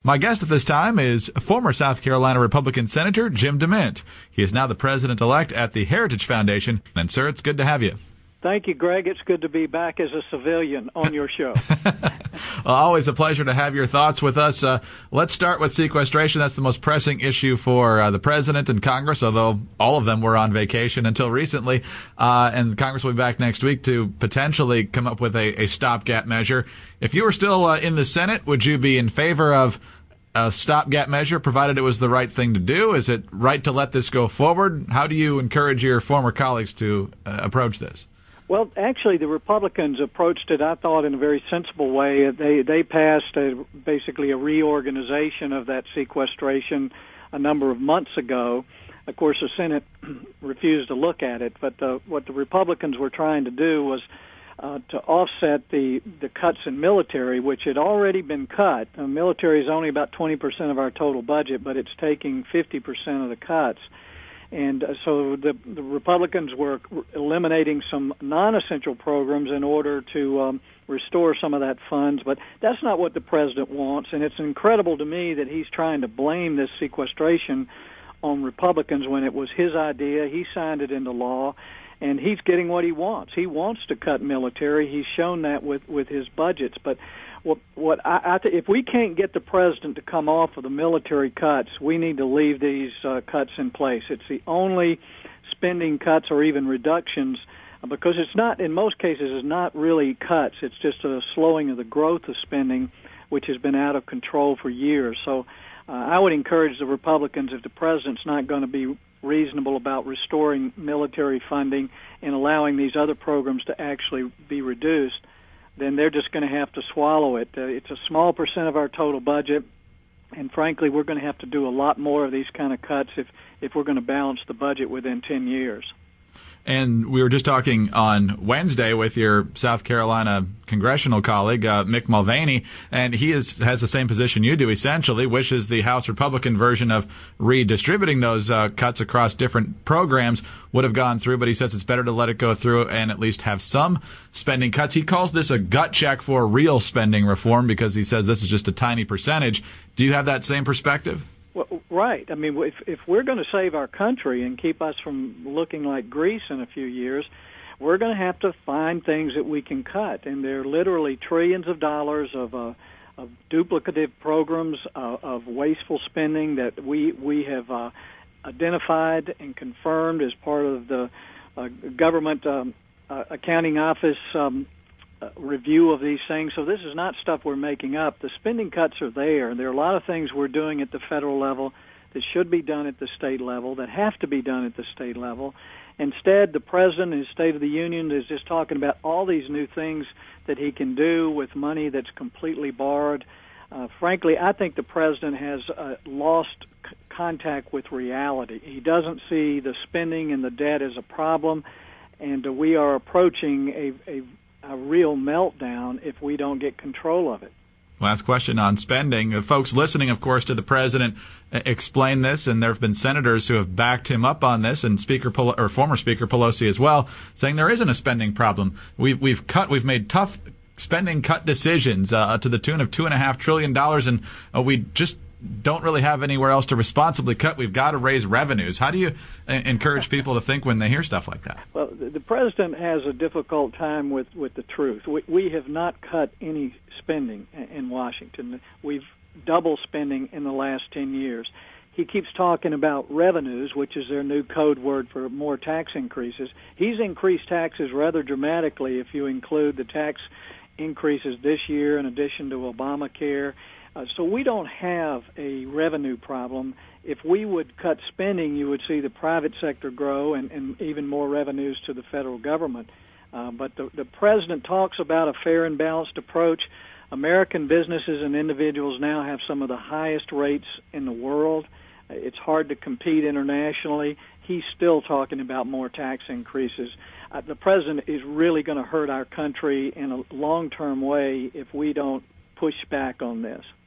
My guest at this time is former South Carolina Republican Senator Jim DeMint. He is now the president-elect at the Heritage Foundation. And, sir, it's good to have you. Thank you, Greg. It's good to be back as a civilian on your show. Well, always a pleasure to have your thoughts with us. Let's start with sequestration. That's the most pressing issue for the president and Congress, although all of them were on vacation until recently. And Congress will be back next week to potentially come up with a stopgap measure. If you were still in the Senate, would you be in favor of a stopgap measure, provided it was the right thing to do? Is it right to let this go forward? How do you encourage your former colleagues to approach this? Well, actually, the Republicans approached it, I thought, in a very sensible way. They passed basically a reorganization of that sequestration a number of months ago. Of course, the Senate refused to look at it, but what the Republicans were trying to do was to offset the cuts in military, which had already been cut. The military is only about 20% of our total budget, but it's taking 50% of the cuts. And so the Republicans were eliminating some non-essential programs in order to restore some of that funds. But that's not what the president wants, and it's incredible to me that he's trying to blame this sequestration on Republicans when it was his idea. He signed it into law, and he's getting what he wants. He wants to cut military. He's shown that with his budgets. But if we can't get the president to come off of the military cuts, we need to leave these cuts in place. It's the only spending cuts or even reductions, because it's not, in most cases, it's not really cuts. It's just a slowing of the growth of spending, which has been out of control for years. So I would encourage the Republicans, if the president's not going to be reasonable about restoring military funding and allowing these other programs to actually be reduced, then they're just going to have to swallow it. It's a small percent of our total budget, and frankly, we're going to have to do a lot more of these kind of cuts if we're going to balance the budget within 10 years. And we were just talking on Wednesday with your South Carolina congressional colleague, Mick Mulvaney, and he has the same position you do, essentially, wishes the House Republican version of redistributing those cuts across different programs would have gone through, but he says it's better to let it go through and at least have some spending cuts. He calls this a gut check for real spending reform because he says this is just a tiny percentage. Do you have that same perspective? Well, right. I mean, if we're going to save our country and keep us from looking like Greece in a few years, we're going to have to find things that we can cut. And there are literally trillions of dollars of duplicative programs, of wasteful spending that we have identified and confirmed as part of the government accounting office review of these things. So this is not stuff we're making up. The spending cuts are there. There are a lot of things we're doing at the federal level that should be done at the state level, that have to be done at the state level. Instead, the president in his State of the Union is just talking about all these new things that he can do with money that's completely borrowed. Frankly, I think the president has lost contact with reality. He doesn't see the spending and the debt as a problem, and we are approaching a real meltdown if we don't get control of it. Last question on spending. Folks listening, of course, to the president explain this, and there have been senators who have backed him up on this, and former Speaker Pelosi as well, saying there isn't a spending problem. We've made tough spending cut decisions to the tune of $2.5 trillion, and we just don't really have anywhere else to responsibly cut. We've got to raise revenues. How do you encourage people to think when they hear stuff like that? Well, the president has a difficult time with the truth. We have not cut any spending in Washington. We've doubled spending in the last 10 years. He keeps talking about revenues, which is their new code word for more tax increases. He's increased taxes rather dramatically if you include the tax increases this year in addition to Obamacare. So we don't have a revenue problem. If we would cut spending, you would see the private sector grow and even more revenues to the federal government. But the president talks about a fair and balanced approach. American businesses and individuals now have some of the highest rates in the world. It's hard to compete internationally. He's still talking about more tax increases. The president is really going to hurt our country in a long-term way if we don't push back on this.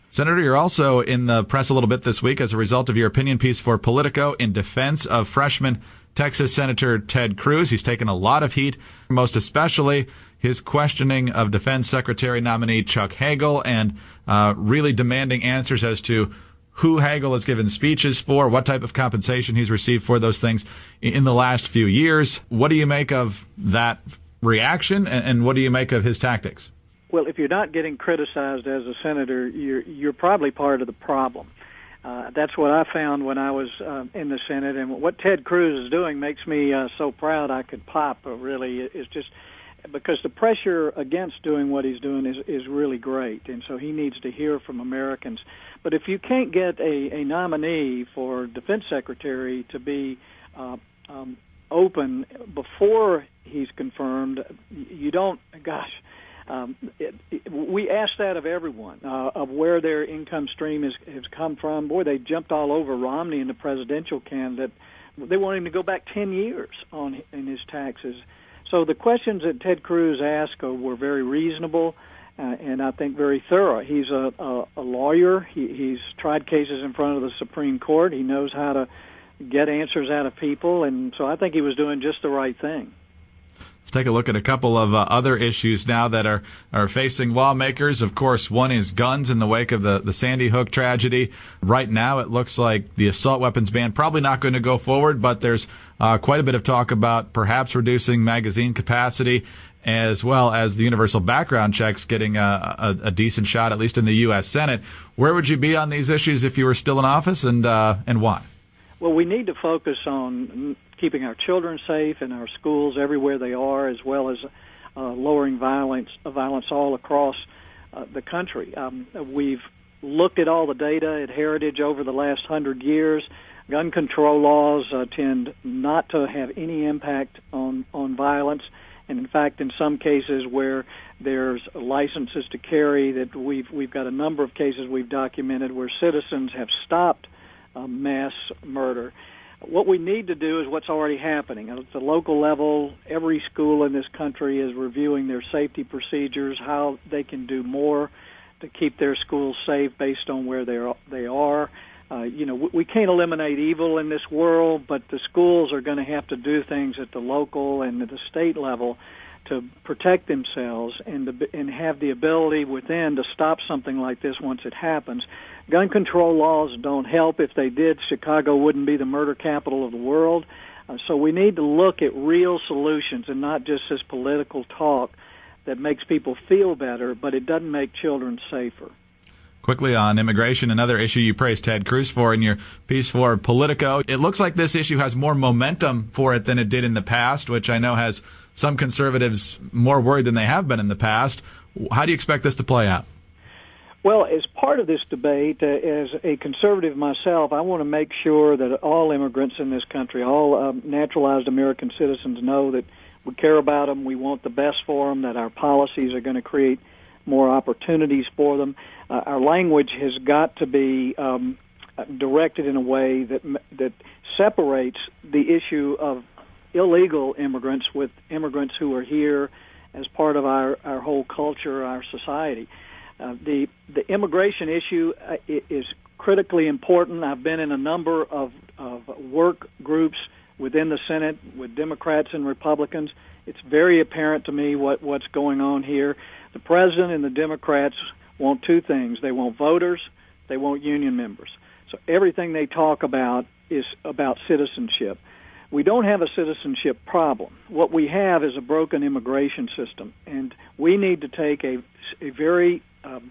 Senator, you're also in the press a little bit this week as a result of your opinion piece for Politico in defense of freshman Texas Senator Ted Cruz. He's taken a lot of heat, most especially his questioning of Defense Secretary nominee Chuck Hagel and really demanding answers as to who Hagel has given speeches for, what type of compensation he's received for those things in the last few years. What do you make of that reaction, and what do you make of his tactics? Well, if you're not getting criticized as a senator, you're probably part of the problem. That's what I found when I was in the Senate, and what Ted Cruz is doing makes me so proud I could pop. Really, it's just because the pressure against doing what he's doing is really great, and so he needs to hear from Americans. But if you can't get a nominee for defense secretary to be open before he's confirmed, you don't. Gosh. We asked that of everyone, of where their income stream has come from. Boy, they jumped all over Romney and the presidential candidate. They want him to go back 10 years in his taxes. So the questions that Ted Cruz asked were very reasonable and I think very thorough. He's a lawyer. He's tried cases in front of the Supreme Court. He knows how to get answers out of people, and so I think he was doing just the right thing. Let's take a look at a couple of other issues now that are facing lawmakers. Of course, one is guns in the wake of the Sandy Hook tragedy. Right now, it looks like the assault weapons ban probably not going to go forward, but there's quite a bit of talk about perhaps reducing magazine capacity, as well as the universal background checks getting a decent shot, at least in the U.S. Senate. Where would you be on these issues if you were still in office, and why? Well, we need to focus on keeping our children safe in our schools everywhere they are, as well as lowering violence all across the country. We've looked at all the data at Heritage over the last 100 years. Gun control laws tend not to have any impact on violence, and in fact, in some cases where there's licenses to carry, that we've got a number of cases we've documented where citizens have stopped mass murder. What we need to do is what's already happening. At the local level, every school in this country is reviewing their safety procedures, how they can do more to keep their schools safe based on where they are. We can't eliminate evil in this world, but the schools are going to have to do things at the local and at the state level to protect themselves and have the ability within to stop something like this once it happens. Gun control laws don't help. If they did, Chicago wouldn't be the murder capital of the world. So we need to look at real solutions and not just this political talk that makes people feel better, but it doesn't make children safer. Quickly on immigration, another issue you praised Ted Cruz for in your piece for Politico. It looks like this issue has more momentum for it than it did in the past, which I know has some conservatives more worried than they have been in the past. How do you expect this to play out? Well, as part of this debate, as a conservative myself, I want to make sure that all immigrants in this country, all naturalized American citizens, know that we care about them, we want the best for them, that our policies are going to create more opportunities for them. Our language has got to be directed in a way that separates the issue of illegal immigrants with immigrants who are here as part of our whole culture, our society. The immigration issue is critically important. I've been in a number of work groups within the Senate with Democrats and Republicans. It's very apparent to me what's going on here. The President and the Democrats want two things. They want voters, they want union members. So everything they talk about is about citizenship. We don't have a citizenship problem. What we have is a broken immigration system, and we need to take a very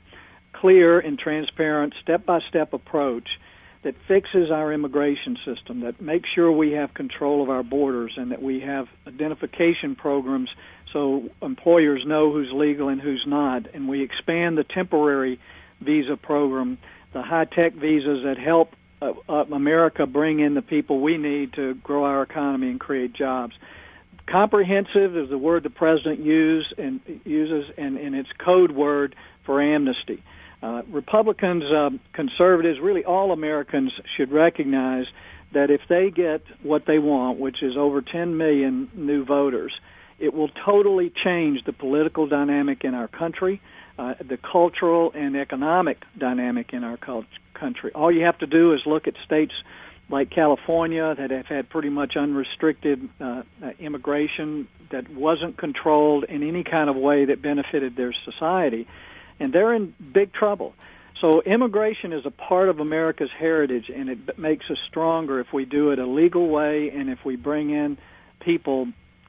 clear and transparent step-by-step approach that fixes our immigration system, that makes sure we have control of our borders and that we have identification programs so employers know who's legal and who's not, and we expand the temporary visa program, the high-tech visas that help America bring in the people we need to grow our economy and create jobs. Comprehensive is the word the President uses, and it's code word for amnesty. Republicans, conservatives, really all Americans should recognize that if they get what they want, which is over 10 million new voters, it will totally change the political dynamic in our country. the cultural and economic dynamic in our country. All you have to do is look at states like California that have had pretty much unrestricted immigration that wasn't controlled in any kind of way that benefited their society, and they're in big trouble. So immigration is a part of America's heritage, and it makes us stronger if we do it a legal way and if we bring in people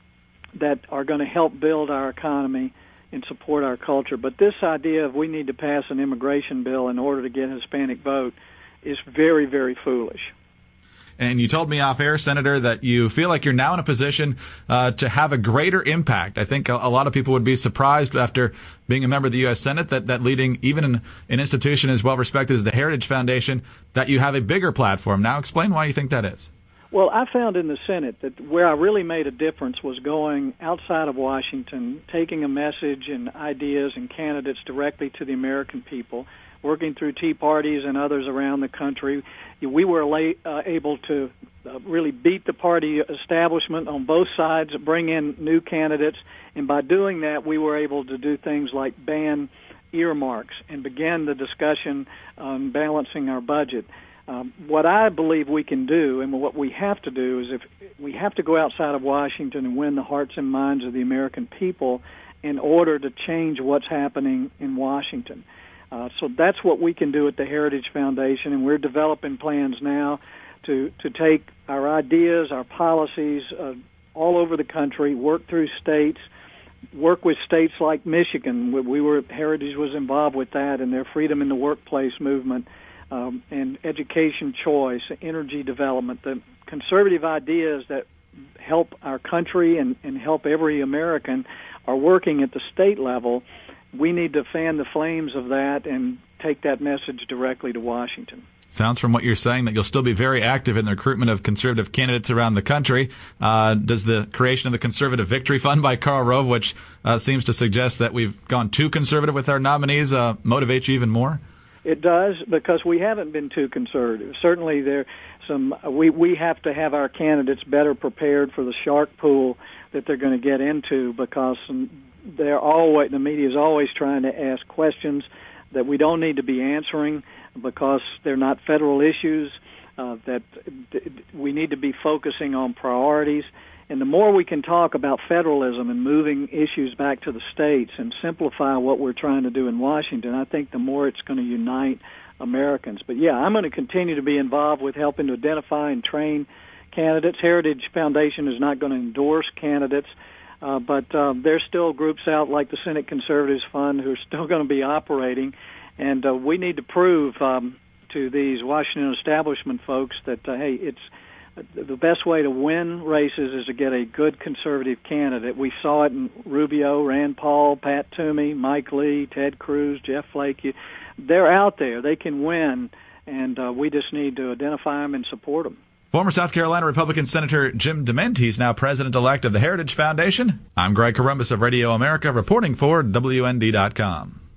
that are going to help build our economy and support our culture. But this idea of we need to pass an immigration bill in order to get a Hispanic vote is very, very foolish. And you told me off air, Senator, that you feel like you're now in a position to have a greater impact. I think a lot of people would be surprised after being a member of the U.S. Senate that leading even an institution as well respected as the Heritage Foundation, that you have a bigger platform. Now explain why you think that is. Well, I found in the Senate that where I really made a difference was going outside of Washington, taking a message and ideas and candidates directly to the American people, working through Tea Parties and others around the country. We were able to really beat the party establishment on both sides, bring in new candidates, and by doing that, we were able to do things like ban earmarks and begin the discussion on balancing our budget. What I believe we can do, and what we have to do, is if we have to go outside of Washington and win the hearts and minds of the American people in order to change what's happening in Washington. So that's what we can do at the Heritage Foundation, and we're developing plans now to take our ideas, our policies all over the country, work through states, work with states like Michigan. Heritage was involved with that and their Freedom in the Workplace movement, and education choice, energy development, the conservative ideas that help our country and help every American are working at the state level. We need to fan the flames of that and take that message directly to Washington. Sounds from what you're saying that you'll still be very active in the recruitment of conservative candidates around the country. Does the creation of the Conservative Victory Fund by Karl Rove, which seems to suggest that we've gone too conservative with our nominees, motivate you even more? It does, because we haven't been too conservative. Certainly, we have to have our candidates better prepared for the shark pool that they're going to get into, because the media is always trying to ask questions that we don't need to be answering because they're not federal issues, that we need to be focusing on priorities. And the more we can talk about federalism and moving issues back to the states and simplify what we're trying to do in Washington, I think the more it's going to unite Americans. But yeah, I'm going to continue to be involved with helping to identify and train candidates. Heritage Foundation is not going to endorse candidates, but there's still groups out like the Senate Conservatives Fund who are still going to be operating, and we need to prove to these Washington establishment folks that, hey, it's the best way to win races is to get a good conservative candidate. We saw it in Rubio, Rand Paul, Pat Toomey, Mike Lee, Ted Cruz, Jeff Flake. They're out there. They can win, and we just need to identify them and support them. Former South Carolina Republican Senator Jim DeMint, he's now president-elect of the Heritage Foundation. I'm Greg Corombos of Radio America, reporting for WND.com.